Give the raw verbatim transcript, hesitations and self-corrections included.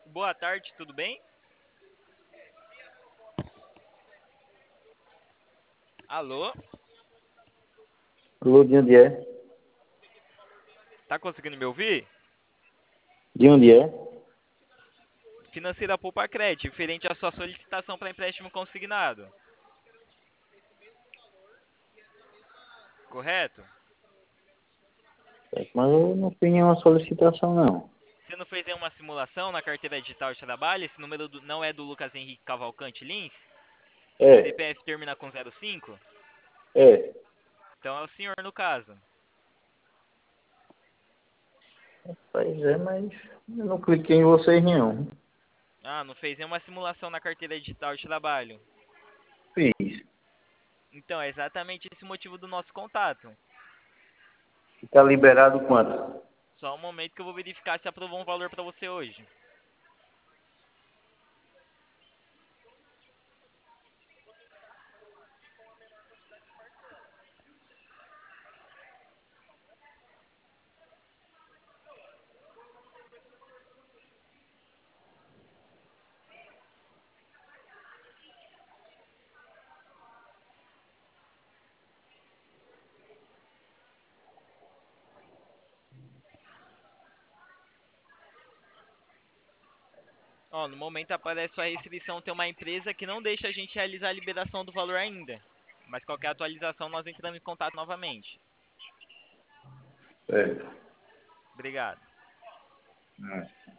Boa tarde, tudo bem? Alô? Alô, de onde é? Tá conseguindo me ouvir? De onde é? Financeira Poupa Crédito, referente à sua solicitação para empréstimo consignado. Correto? Mas eu não fiz nenhuma solicitação, não. Você não fez nenhuma simulação na carteira digital de trabalho? Esse número do- não é do Lucas Henrique Cavalcante Lins? É, C P F termina com zero cinco? é. Então é o senhor no caso. Pois é, mas eu não cliquei em vocês nenhum. Ah, não fez nenhuma simulação na carteira digital de trabalho. Fiz. Então é exatamente esse o motivo do nosso contato. Está liberado quanto? Só um momento que eu vou verificar se aprovou um valor para você hoje. Ó, no momento aparece sua restrição ter uma empresa que não deixa a gente realizar a liberação do valor ainda. Mas qualquer atualização nós entramos em contato novamente. É. Obrigado. É.